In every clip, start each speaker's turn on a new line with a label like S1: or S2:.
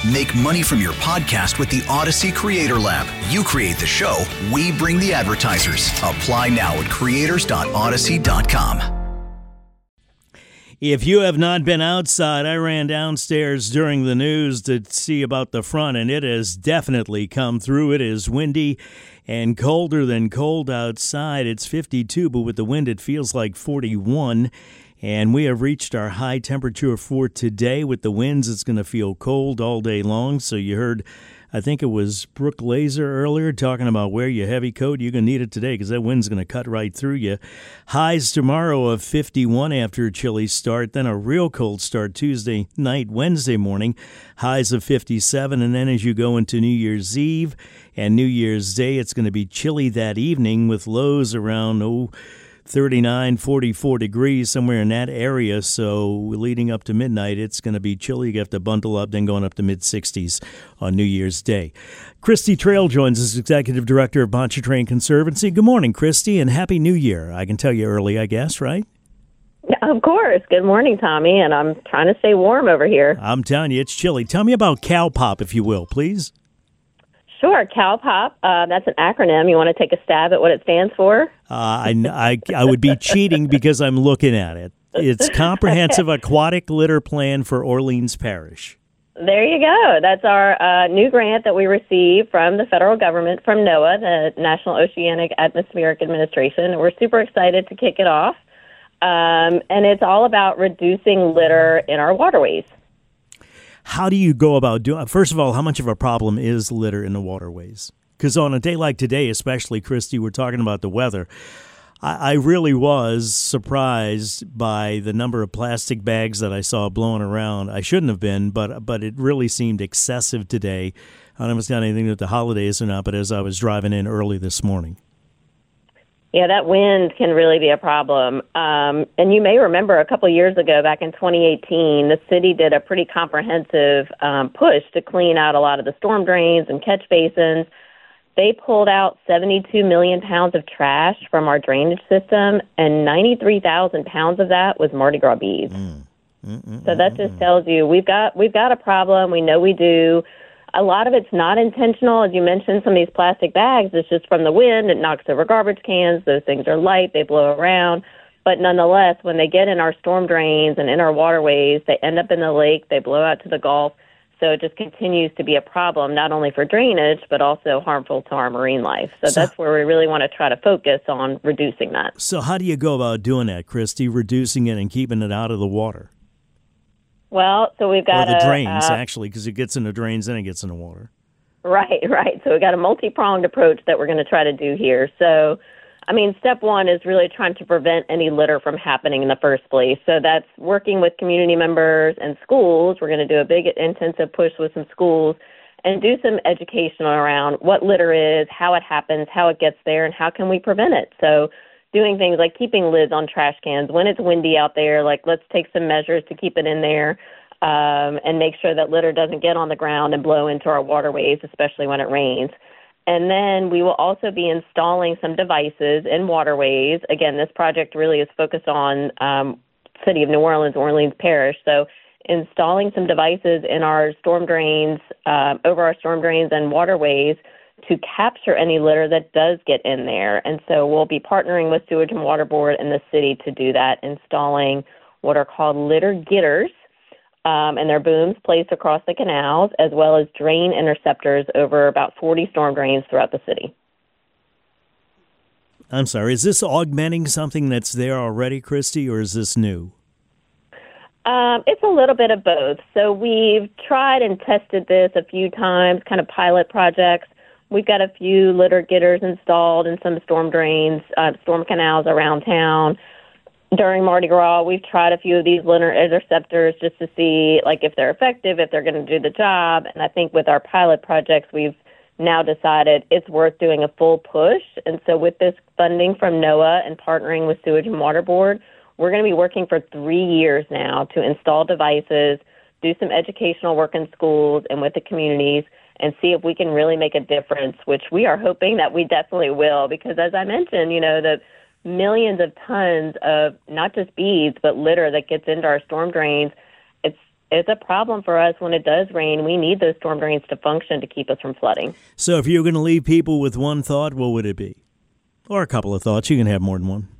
S1: Make money from your podcast with the Odyssey Creator Lab. You create the show, we bring the advertisers. Apply now at creators.odyssey.com.
S2: If you have not been outside, I ran downstairs during the news to see about the front, and it has definitely come through. It is windy and colder than cold outside. It's 52, but with the wind, it feels like 41. And we have reached our high temperature for today. With the winds, it's going to feel cold all day long. So you heard, I think it was Brooke Laser earlier talking about wear your heavy coat. You're going to need it today because that wind's going to cut right through you. Highs tomorrow of 51 after a chilly start, then a real cold start Tuesday night, Wednesday morning. Highs of 57, and then as you go into New Year's Eve and New Year's Day, it's going to be chilly that evening with lows around 39, 44 degrees, somewhere in that area. So leading up to midnight, it's going to be chilly. You have to bundle up, then going up to mid-60s on New Year's Day. Christy Trail joins us, Executive Director of Pontchartrain Conservancy. Good morning, Christy, and Happy New Year. I can tell you early, I guess, right?
S3: Of course. Good morning, Tommy, and I'm trying to stay warm over here.
S2: I'm telling you, it's chilly. Tell me about CalPOP, if you will, please.
S3: Sure, CalPOP. That's an acronym. You want to take a stab at what it stands for?
S2: I would be cheating because I'm looking at it. It's Comprehensive Aquatic Litter Plan for Orleans Parish.
S3: There you go. That's our new grant that we received from the federal government, from NOAA, the National Oceanic Atmospheric Administration. We're super excited to kick it off. And it's all about reducing litter in our waterways.
S2: How do you go about doing? First of all, how much of a problem is litter in the waterways? Because on a day like today, especially, Christy, we're talking about the weather. I really was surprised by the number of plastic bags that I saw blowing around. I shouldn't have been, but it really seemed excessive today. I don't know if it's got anything to do with the holidays or not, but as I was driving in early this morning.
S3: Yeah, that wind can really be a problem. And you may remember a couple of years ago, back in 2018, the city did a pretty comprehensive push to clean out a lot of the storm drains and catch basins. They pulled out 72 million pounds of trash from our drainage system, and 93,000 pounds of that was Mardi Gras beads. So that just tells you we've got a problem. We know we do. A lot of it's not intentional. As you mentioned, some of these plastic bags, it's just from the wind. It knocks over garbage cans. Those things are light. They blow around. But nonetheless, when they get in our storm drains and in our waterways, they end up in the lake. They blow out to the Gulf. So it just continues to be a problem, not only for drainage, but also harmful to our marine life. So that's where we really want to try to focus on reducing that.
S2: So how do you go about doing that, Christy, reducing it and keeping it out of the water?
S3: Well, so we've got
S2: the drains, actually, because it gets in the drains and it gets in the water.
S3: Right. So we've got a multi-pronged approach that we're going to try to do here. So, I mean, step one is really trying to prevent any litter from happening in the first place. So that's working with community members and schools. We're going to do a big intensive push with some schools and do some education around what litter is, how it happens, how it gets there, and how can we prevent it. So doing things like keeping lids on trash cans. When it's windy out there, like let's take some measures to keep it in there and make sure that litter doesn't get on the ground and blow into our waterways, especially when it rains. And then we will also be installing some devices in waterways. Again, this project really is focused on City of New Orleans, Orleans Parish. So installing some devices in our storm drains, over our storm drains and waterways to capture any litter that does get in there. And so we'll be partnering with Sewage and Water Board and the city to do that, installing what are called litter getters, and they're booms placed across the canals, as well as drain interceptors over about 40 storm drains throughout the city.
S2: I'm sorry, is this augmenting something that's there already, Christy, or is this new?
S3: It's a little bit of both. So we've tried and tested this a few times, kind of pilot projects. We've got a few litter getters installed in some storm drains, storm canals around town. During Mardi Gras, we've tried a few of these litter interceptors just to see, like, if they're effective, if they're going to do the job. And I think with our pilot projects, we've now decided it's worth doing a full push. And so with this funding from NOAA and partnering with Sewage and Water Board, we're going to be working for 3 years now to install devices, do some educational work in schools and with the communities, and see if we can really make a difference, which we are hoping that we definitely will. Because as I mentioned, the millions of tons of not just beads, but litter that gets into our storm drains, it's a problem for us when it does rain. We need those storm drains to function to keep us from flooding.
S2: So if you're going to leave people with one thought, what would it be? Or a couple of thoughts. You can have more than one.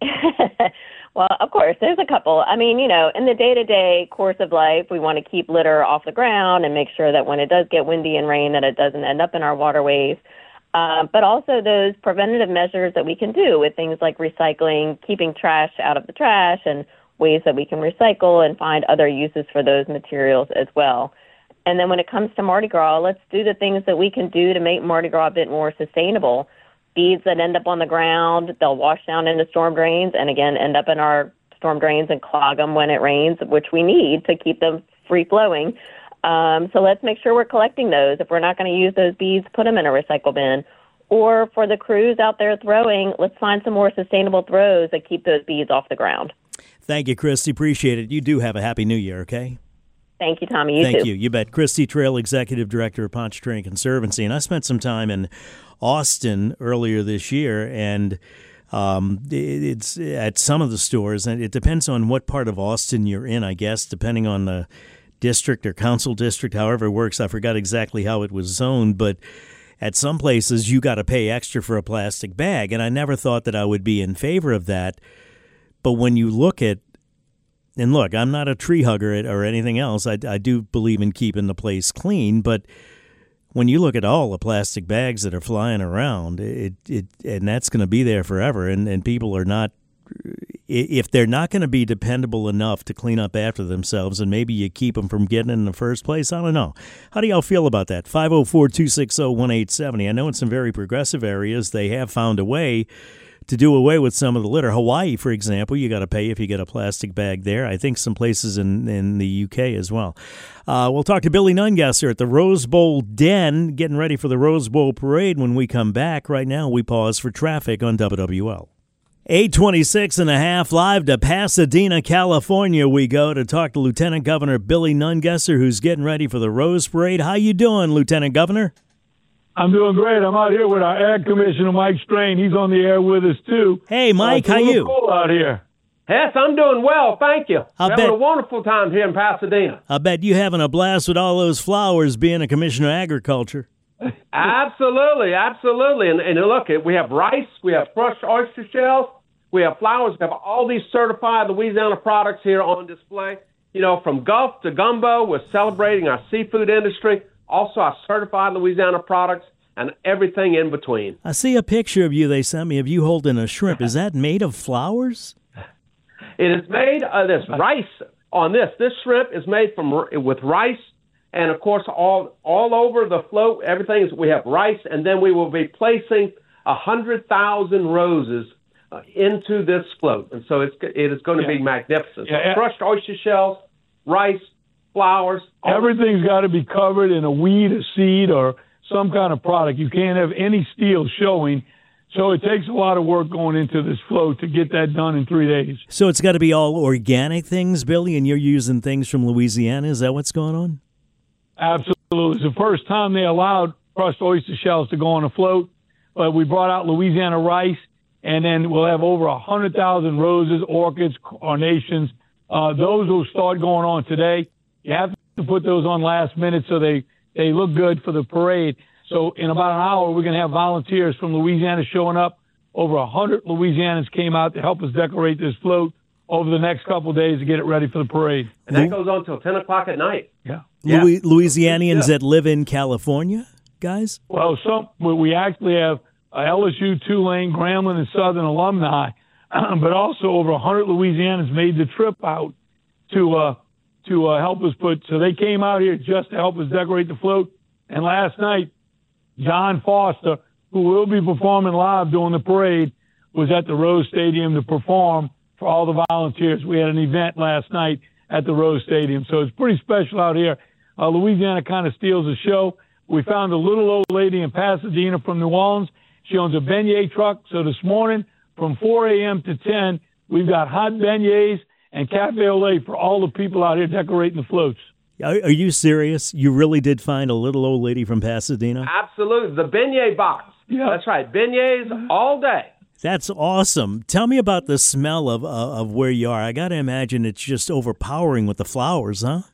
S3: Well, of course, there's a couple. I mean, in the day-to-day course of life, we want to keep litter off the ground and make sure that when it does get windy and rain that it doesn't end up in our waterways. But also those preventative measures that we can do with things like recycling, keeping trash out of the trash, and ways that we can recycle and find other uses for those materials as well. And then when it comes to Mardi Gras, let's do the things that we can do to make Mardi Gras a bit more sustainable. Beads that end up on the ground, they'll wash down into storm drains and, again, end up in our storm drains and clog them when it rains, which we need to keep them free-flowing. So let's make sure we're collecting those. If we're not going to use those beads, put them in a recycle bin. Or for the crews out there throwing, let's find some more sustainable throws that keep those beads off the ground.
S2: Thank you, Christy. Appreciate it. You do have a Happy New Year, okay?
S3: Thank you, Tommy.
S2: Thank
S3: too.
S2: you. You bet. Christy Trail, Executive Director of Pontchartrain Conservancy. And I spent some time in Austin earlier this year, and it's at some of the stores, and it depends on what part of Austin you're in, I guess, depending on the district or council district, however it works. I forgot exactly how it was zoned, but at some places you got to pay extra for a plastic bag, and I never thought that I would be in favor of that. But when you look at, and look, I'm not a tree hugger or anything else. I do believe in keeping the place clean, but when you look at all the plastic bags that are flying around, and that's going to be there forever, and people are not, if they're not going to be dependable enough to clean up after themselves, and maybe you keep them from getting in the first place, I don't know. How do y'all feel about that? 504-260-1870. I know in some very progressive areas they have found a way to do away with some of the litter. Hawaii, for example, you got to pay if you get a plastic bag there. I think some places in the UK as well. We'll talk to Billy Nungesser at the Rose Bowl Den, getting ready for the Rose Bowl parade when we come back. Right now, we pause for traffic on WWL. 8:26 and a half, live to Pasadena, California we go to talk to Lieutenant Governor Billy Nungesser, who's getting ready for the Rose Parade. How you doing, Lieutenant Governor?
S4: I'm doing great. I'm out here with our Ag Commissioner, Mike Strain. He's on the air with us, too.
S2: Hey, Mike, how you?
S4: Cool out here.
S5: Yes, I'm doing well, thank you. Having a wonderful time here in Pasadena.
S2: I bet you having a blast with all those flowers being a Commissioner of Agriculture.
S5: Absolutely. And look, we have rice, we have crushed oyster shells, we have flowers, we have all these certified Louisiana products here on display. From Gulf to Gumbo, we're celebrating our seafood industry, also our certified Louisiana products, and everything in between.
S2: I see a picture of you they sent me of you holding a shrimp. Is that made of flowers?
S5: It is made of this rice on this. This shrimp is made with rice, and of course, all over the float, everything is, we have rice, and then we will be placing 100,000 roses into this float. And so it is going to be magnificent. Yeah. Crushed oyster shells, rice, flowers.
S4: Everything's got to be covered in a weed, a seed, or some kind of product. You can't have any steel showing. So it takes a lot of work going into this float to get that done in 3 days.
S2: So it's got to be all organic things, Billy, and you're using things from Louisiana. Is that what's going on?
S4: Absolutely. It's the first time they allowed crushed oyster shells to go on a float. But we brought out Louisiana rice, and then we'll have over 100,000 roses, orchids, carnations. Those will start going on today. You have to put those on last minute so they look good for the parade. So in about an hour, we're going to have volunteers from Louisiana showing up. Over 100 Louisianans came out to help us decorate this float over the next couple of days to get it ready for the parade.
S5: And that goes on until 10 o'clock at night.
S4: Yeah.
S2: Louisianians that live in California, guys?
S4: Well, we actually have LSU, Tulane, Grambling, and Southern alumni, but also over 100 Louisianans made the trip out to help us so they came out here just to help us decorate the float. And last night, John Foster, who will be performing live during the parade, was at the Rose Stadium to perform for all the volunteers. We had an event last night at the Rose Stadium, so it's pretty special out here. Louisiana kind of steals the show. We found a little old lady in Pasadena from New Orleans. She owns a beignet truck, so this morning from 4 a.m. to 10, we've got hot beignets and cafe au lait for all the people out here decorating the floats.
S2: Are you serious? You really did find a little old lady from Pasadena?
S5: Absolutely. The beignet box. Yeah. That's right. Beignets all day.
S2: That's awesome. Tell me about the smell of where you are. I got to imagine it's just overpowering with the flowers, huh?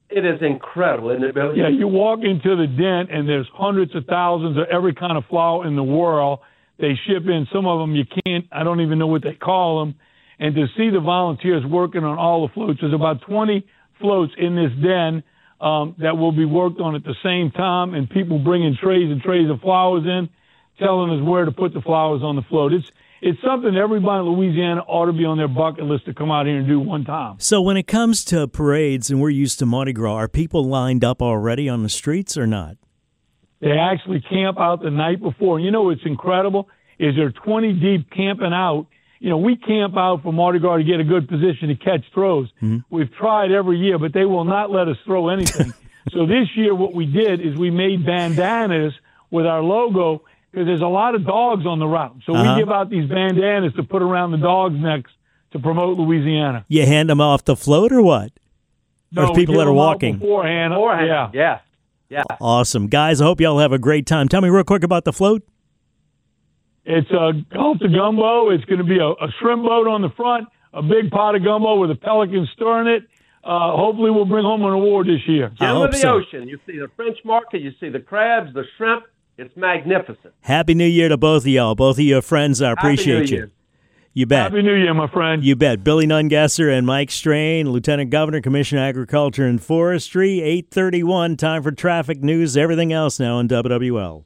S5: It is incredible, isn't it, Billy?
S4: Yeah, you walk into the den, and there's hundreds of thousands of every kind of flower in the world. They ship in. Some of them you can't, I don't even know what they call them. And to see the volunteers working on all the floats, there's about 20 floats in this den that will be worked on at the same time, and people bringing trays and trays of flowers in, telling us where to put the flowers on the float. It's something everybody in Louisiana ought to be on their bucket list to come out here and do one time.
S2: So when it comes to parades, and we're used to Mardi Gras, are people lined up already on the streets or not?
S4: They actually camp out the night before. You know what's incredible is they're 20 deep camping out. You know, we camp out for Mardi Gras to get a good position to catch throws. Mm-hmm. We've tried every year, but they will not let us throw anything. So this year what we did is we made bandanas with our logo, because there's a lot of dogs on the route. So we give out these bandanas to put around the dogs' necks to promote Louisiana.
S2: You hand them off the float or what?
S4: No,
S2: or people that are walking?
S5: Beforehand. Yeah.
S2: Awesome. Guys, I hope y'all have a great time. Tell me real quick about the float.
S4: It's a Gulf to Gumbo. It's going to be a shrimp boat on the front, a big pot of gumbo with a pelican stirring it. Hopefully we'll bring home an award this year.
S5: Gem of the ocean. You see the French market. You see the crabs, the shrimp. It's magnificent.
S2: Happy New Year to both of y'all. Both of your friends, I appreciate you. You bet.
S4: Happy New Year, my friend.
S2: You bet. Billy Nungesser and Mike Strain, Lieutenant Governor, Commissioner of Agriculture and Forestry, 8:31. Time for traffic news. Everything else now on WWL.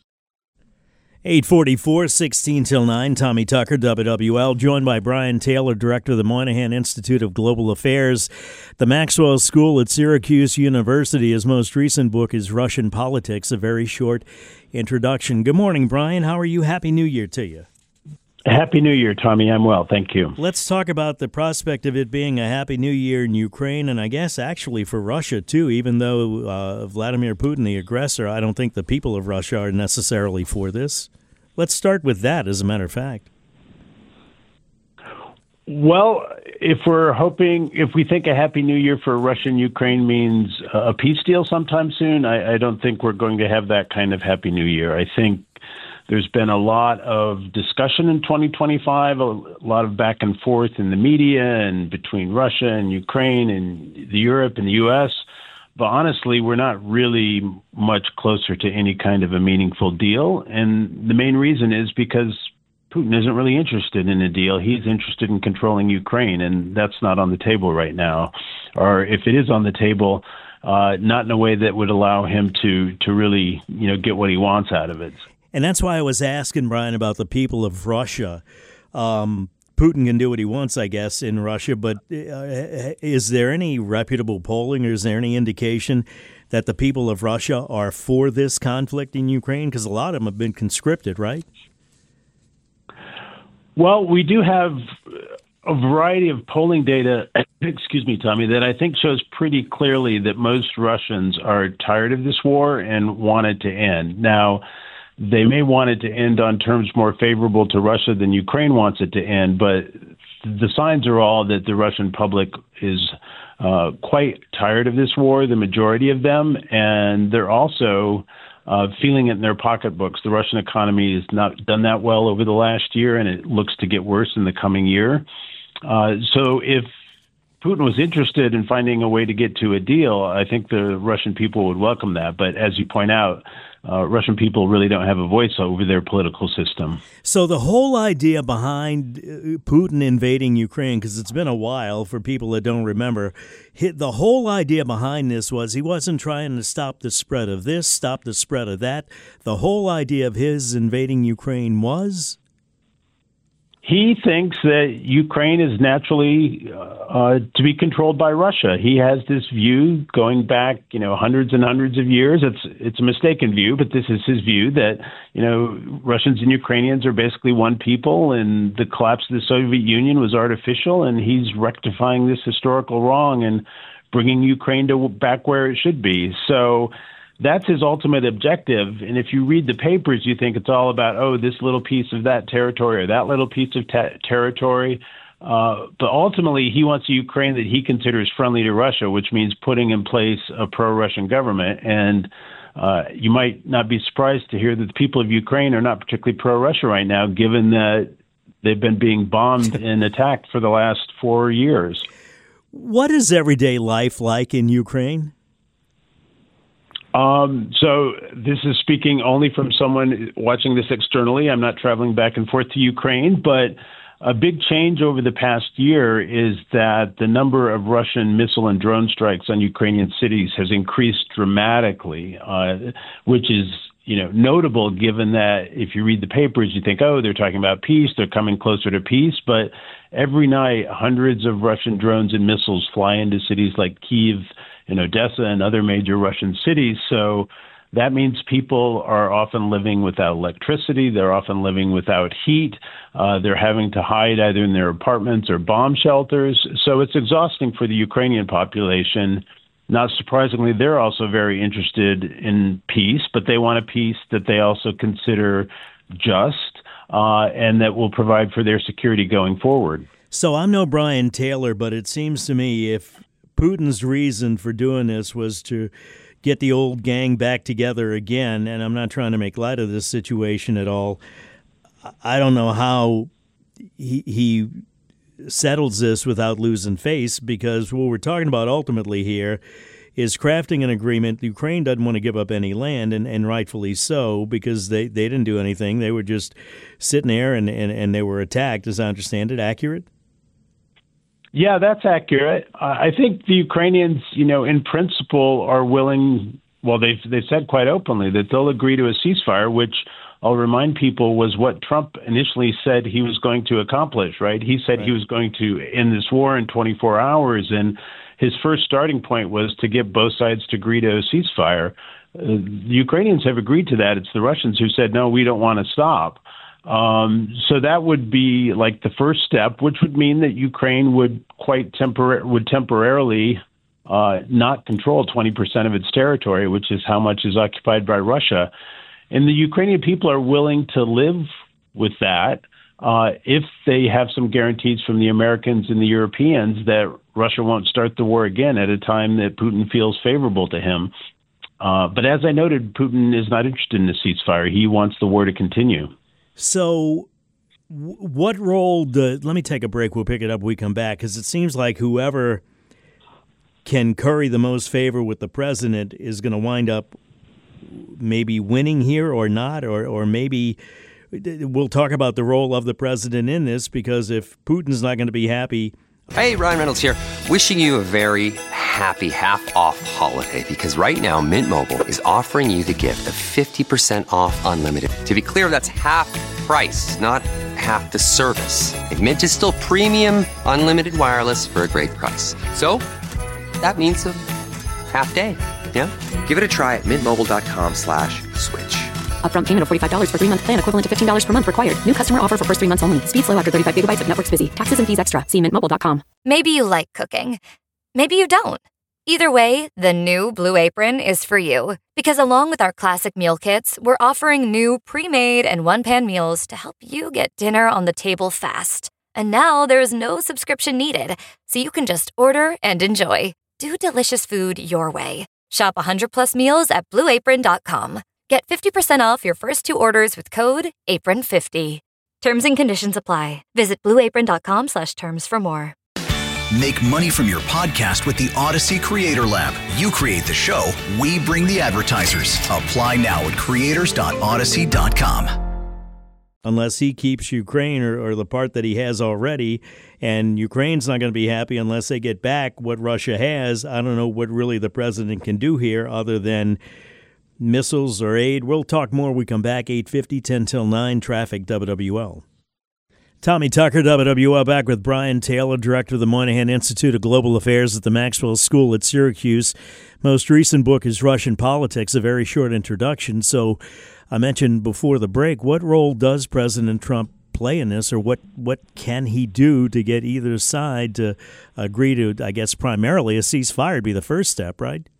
S2: 8:44, 16 till 9. Tommy Tucker, WWL, joined by Brian Taylor, Director of the Moynihan Institute of Global Affairs. The Maxwell School at Syracuse University. His most recent book is Russian Politics, a very short introduction. Good morning, Brian. How are you? Happy New Year to you.
S6: Happy New Year, Tommy. I'm well. Thank you.
S2: Let's talk about the prospect of it being a Happy New Year in Ukraine, and I guess actually for Russia, too, even though Vladimir Putin, the aggressor, I don't think the people of Russia are necessarily for this. Let's start with that, as a matter of fact.
S6: Well, if we think a Happy New Year for Russia and Ukraine means a peace deal sometime soon, I don't think we're going to have that kind of Happy New Year. I think there's been a lot of discussion in 2025, a lot of back and forth in the media and between Russia and Ukraine and Europe and the U.S., but honestly, we're not really much closer to any kind of a meaningful deal. And the main reason is because Putin isn't really interested in a deal. He's interested in controlling Ukraine, and that's not on the table right now. Or if it is on the table, not in a way that would allow him to really, get what he wants out of it.
S2: And that's why I was asking Brian about the people of Russia. Putin can do what he wants, I guess, in Russia, but is there any reputable polling or is there any indication that the people of Russia are for this conflict in Ukraine? Because a lot of them have been conscripted, right?
S6: Well, we do have a variety of polling data, excuse me, Tommy, that I think shows pretty clearly that most Russians are tired of this war and want it to end. Now, they may want it to end on terms more favorable to Russia than Ukraine wants it to end, but the signs are all that the Russian public is quite tired of this war, the majority of them, and they're also feeling it in their pocketbooks. The Russian economy has not done that well over the last year, and it looks to get worse in the coming year. So if Putin was interested in finding a way to get to a deal, I think the Russian people would welcome that. But as you point out, Russian people really don't have a voice over their political system.
S2: So the whole idea behind Putin invading Ukraine, because it's been a while for people that don't remember, the whole idea behind this was he wasn't trying to stop the spread of this, stop the spread of that. The whole idea of his invading Ukraine was?
S6: He thinks that Ukraine is naturally to be controlled by Russia. He has this view going back, hundreds and hundreds of years. It's a mistaken view, but this is his view that, Russians and Ukrainians are basically one people, and the collapse of the Soviet Union was artificial, and he's rectifying this historical wrong and bringing Ukraine back where it should be. So that's his ultimate objective. And if you read the papers, you think it's all about, this little piece of that territory or that little piece of territory. But ultimately, he wants a Ukraine that he considers friendly to Russia, which means putting in place a pro-Russian government. And you might not be surprised to hear that the people of Ukraine are not particularly pro-Russia right now, given that they've been being bombed and attacked for the last 4 years.
S2: What is everyday life like in Ukraine?
S6: So this is speaking only from someone watching this externally. I'm not traveling back and forth to Ukraine, but a big change over the past year is that the number of Russian missile and drone strikes on Ukrainian cities has increased dramatically, which is notable given that if you read the papers, you think, oh, they're talking about peace, they're coming closer to peace. But every night, hundreds of Russian drones and missiles fly into cities like Kyiv and Odessa and other major Russian cities. So that means people are often living without electricity. They're often living without heat. They're having to hide either in their apartments or bomb shelters. So it's exhausting for the Ukrainian population. Not surprisingly, they're also very interested in peace, but they want a peace that they also consider just and that will provide for their security going forward.
S2: So I'm no Brian Taylor, but it seems to me if Putin's reason for doing this was to get the old gang back together again, and I'm not trying to make light of this situation at all, I don't know how he settles this without losing face, because what we're talking about ultimately here is crafting an agreement. Ukraine doesn't want to give up any land, and rightfully so, because they didn't do anything. They were just sitting there and they were attacked, as I understand it. Accurate?
S6: Yeah, that's accurate. I think the Ukrainians, in principle are willing, well, they've said quite openly that they'll agree to a ceasefire, which I'll remind people was what Trump initially said he was going to accomplish, right? He said he was going to end this war in 24 hours, and his first starting point was to get both sides to agree to a ceasefire. The Ukrainians have agreed to that. It's the Russians who said, no, we don't want to stop. So that would be like the first step, which would mean that Ukraine would temporarily not control 20% of its territory, which is how much is occupied by Russia. And the Ukrainian people are willing to live with that if they have some guarantees from the Americans and the Europeans that Russia won't start the war again at a time that Putin feels favorable to him. But as I noted, Putin is not interested in a ceasefire. He wants the war to continue.
S2: So what role let me take a break. We'll pick it up when we come back, because it seems like whoever can curry the most favor with the president is going to wind up maybe winning here or not, or maybe we'll talk about the role of the president in this, because if Putin's not going to be happy.
S7: Hey, Ryan Reynolds here, wishing you a very happy half-off holiday, because right now Mint Mobile is offering you the gift of 50% off unlimited. To be clear, that's half price, not half the service. And Mint is still premium unlimited wireless for a great price. So that means a half day. Yeah? Give it a try at mintmobile.com/switch.
S8: Upfront payment of $45 for 3-month plan, equivalent to $15 per month required. New customer offer for first 3 months only. Speed slow after 35 gigabytes if network's busy. Taxes and fees extra. See mintmobile.com.
S9: Maybe you like cooking. Maybe you don't. Either way, the new Blue Apron is for you. Because along with our classic meal kits, we're offering new pre-made and one-pan meals to help you get dinner on the table fast. And now there's no subscription needed, so you can just order and enjoy. Do delicious food your way. Shop 100+ meals at BlueApron.com. Get 50% off your first 2 orders with code APRON50. Terms and conditions apply. Visit BlueApron.com/terms for more.
S1: Make money from your podcast with the Odyssey Creator Lab. You create the show, we bring the advertisers. Apply now at creators.odyssey.com.
S2: Unless he keeps Ukraine or the part that he has already, and Ukraine's not going to be happy unless they get back what Russia has. I don't know what really the president can do here other than missiles or aid. We'll talk more when we come back. 8:50, 10 till 9, traffic, WWL. Tommy Tucker, WWL, back with Brian Taylor, director of the Moynihan Institute of Global Affairs at the Maxwell School at Syracuse. Most recent book is Russian Politics, a very short introduction. So I mentioned before the break, what role does President Trump play in this, or what can he do to get either side to agree to, I guess, primarily a ceasefire would be the first step, right?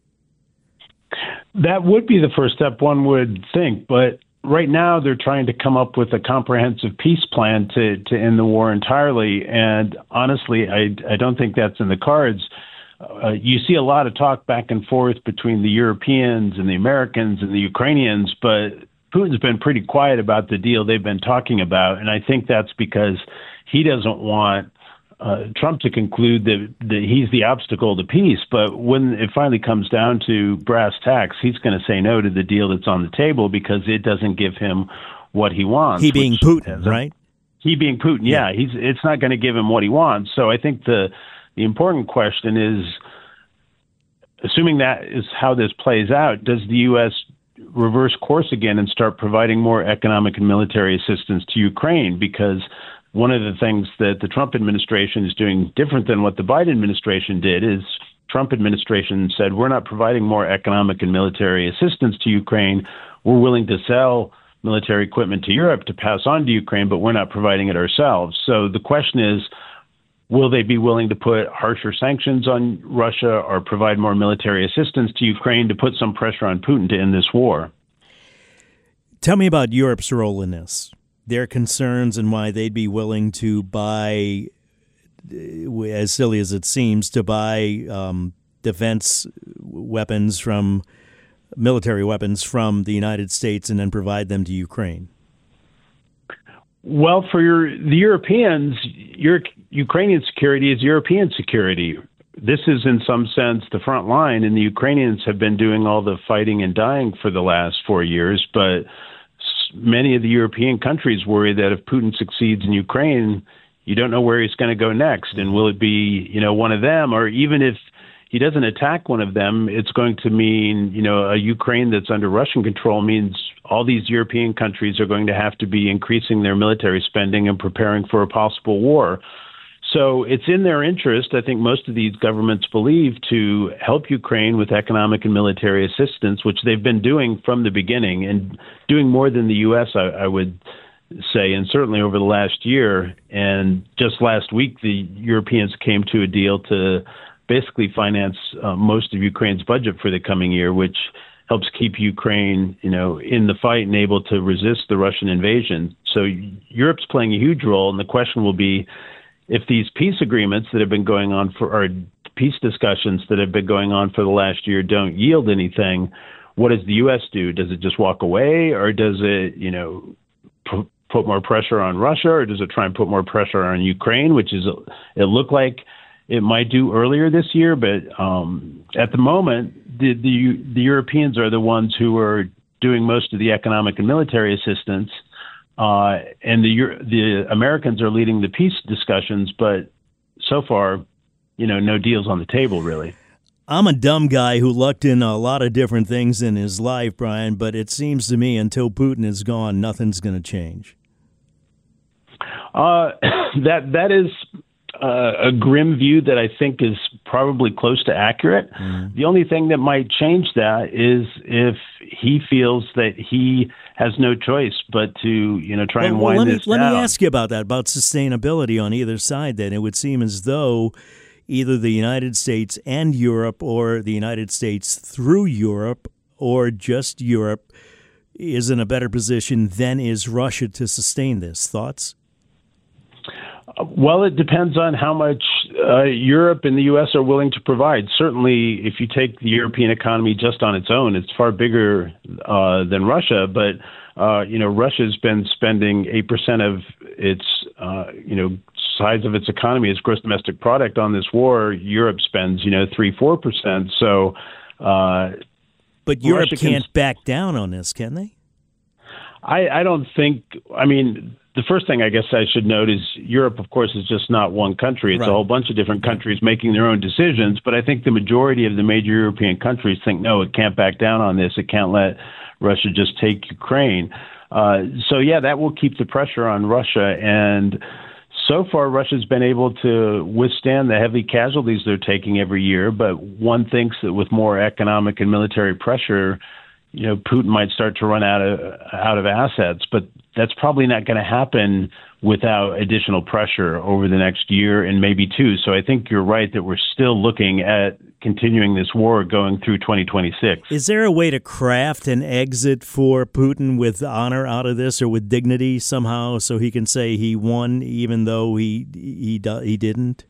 S6: That would be the first step, one would think, but right now they're trying to come up with a comprehensive peace plan to end the war entirely, and honestly, I don't think that's in the cards. You see a lot of talk back and forth between the Europeans and the Americans and the Ukrainians, but Putin's been pretty quiet about the deal they've been talking about, and I think that's because he doesn't want Trump to conclude that he's the obstacle to peace. But when it finally comes down to brass tacks, he's going to say no to the deal that's on the table because it doesn't give him what he wants.
S2: He being Putin, right?
S6: He being Putin, yeah. It's not going to give him what he wants. So I think the important question is, assuming that is how this plays out, does the U.S. reverse course again and start providing more economic and military assistance to Ukraine? Because one of the things that the Trump administration is doing different than what the Biden administration did is Trump administration said, we're not providing more economic and military assistance to Ukraine. We're willing to sell military equipment to Europe to pass on to Ukraine, but we're not providing it ourselves. So the question is, will they be willing to put harsher sanctions on Russia or provide more military assistance to Ukraine to put some pressure on Putin to end this war?
S2: Tell me about Europe's role in this, their concerns and why they'd be willing to buy, as silly as it seems, to buy defense weapons from military weapons from the United States and then provide them to Ukraine.
S6: Well, for the Europeans, Ukrainian security is European security. This is, in some sense, the front line, and the Ukrainians have been doing all the fighting and dying for the last 4 years. But many of the European countries worry that if Putin succeeds in Ukraine, you don't know where he's going to go next. And will it be, one of them? Or even if he doesn't attack one of them, it's going to mean, a Ukraine that's under Russian control means all these European countries are going to have to be increasing their military spending and preparing for a possible war. So it's in their interest, I think most of these governments believe, to help Ukraine with economic and military assistance, which they've been doing from the beginning and doing more than the U.S., I would say, and certainly over the last year. And just last week, the Europeans came to a deal to basically finance most of Ukraine's budget for the coming year, which helps keep Ukraine, in the fight and able to resist the Russian invasion. So Europe's playing a huge role, and the question will be, if these peace agreements that have been going on or peace discussions that have been going on for the last year don't yield anything, what does the U.S. do? Does it just walk away, or does it, put more pressure on Russia, or does it try and put more pressure on Ukraine, which is it looked like it might do earlier this year, but at the moment, the Europeans are the ones who are doing most of the economic and military assistance, and the Americans are leading the peace discussions. But so far, no deals on the table, really.
S2: I'm a dumb guy who lucked in a lot of different things in his life, Brian, but it seems to me until Putin is gone, nothing's going to change.
S6: That is a grim view that I think is probably close to accurate. The only thing that might change that is if he feels that he has no choice but to, try and wind this down.
S2: Let me ask you about that, about sustainability on either side then. It would seem as though either the United States and Europe, or the United States through Europe, or just Europe, is in a better position than is Russia to sustain this. Thoughts?
S6: Well, it depends on how much Europe and the U.S. are willing to provide. Certainly, if you take the European economy just on its own, it's far bigger than Russia. But, Russia's been spending 8% of its, size of its economy, its gross domestic product on this war. Europe spends, 3-4%. So,
S2: but Europe can't back down on this, can they?
S6: I don't think. I mean, the first thing I guess I should note is Europe, of course, is just not one country. It's a whole bunch of different countries making their own decisions. But I think the majority of the major European countries think, no, it can't back down on this. It can't let Russia just take Ukraine. That will keep the pressure on Russia. And so far, Russia's been able to withstand the heavy casualties they're taking every year. But one thinks that with more economic and military pressure, Putin might start to run out of assets, but that's probably not going to happen without additional pressure over the next year and maybe two. So I think you're right that we're still looking at continuing this war going through 2026.
S2: Is there a way to craft an exit for Putin with honor out of this, or with dignity somehow, so he can say he won even though he didn't?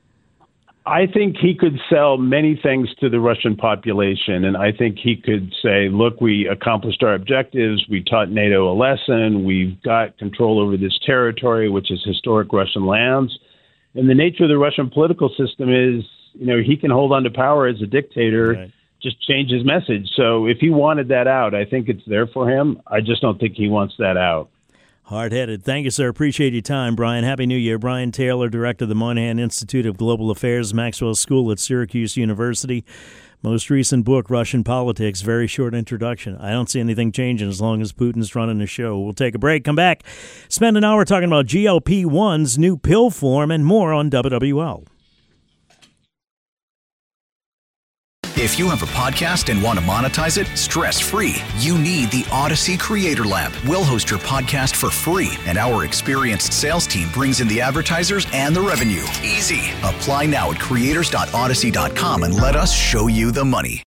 S6: I think he could sell many things to the Russian population, and I think he could say, look, we accomplished our objectives, we taught NATO a lesson, we've got control over this territory, which is historic Russian lands, And the nature of the Russian political system is, he can hold on to power as a dictator,
S2: right.
S6: Just change his message. So if he wanted that out, I think it's there for him. I just don't think he wants that out.
S2: Hard-headed. Thank you, sir. Appreciate your time, Brian. Happy New Year. Brian Taylor, Director of the Moynihan Institute of Global Affairs, Maxwell School at Syracuse University. Most recent book, Russian Politics. Very short introduction. I don't see anything changing as long as Putin's running the show. We'll take a break, come back, spend an hour talking about GLP-1's new pill form and more on WWL.
S1: If you have a podcast and want to monetize it stress-free, you need the Odyssey Creator Lab. We'll host your podcast for free, and our experienced sales team brings in the advertisers and the revenue. Easy. Apply now at creators.odyssey.com and let us show you the money.